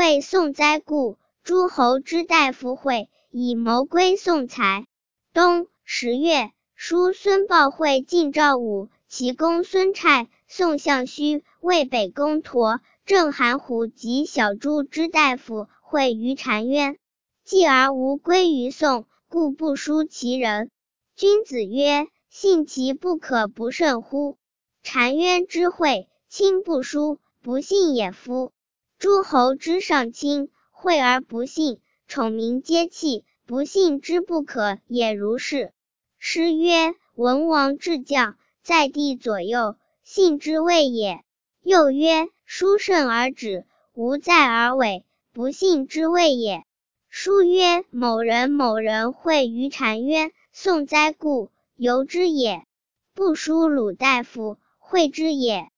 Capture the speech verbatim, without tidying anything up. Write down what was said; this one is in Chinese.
谓送灾故，诸侯之大夫会，以谋归送财。冬十月，叔孙豹会晋赵武、齐公孙瓒、宋相须、魏北宫佗、郑韩虎及小诸之大夫会于澶渊，继而无归于宋，故不书其人。君子曰：信其不可不慎乎？澶渊之会，亲不书，不信也夫。诸侯之上亲，会而不信，宠民皆弃，不信之不可也如是。诗曰：文王至将，在地左右，信之谓也。又曰：书慎而止，无在而伪，不信之谓也。书曰：某人某人会于澶渊，送灾故，由之也。不书鲁大夫，会之也。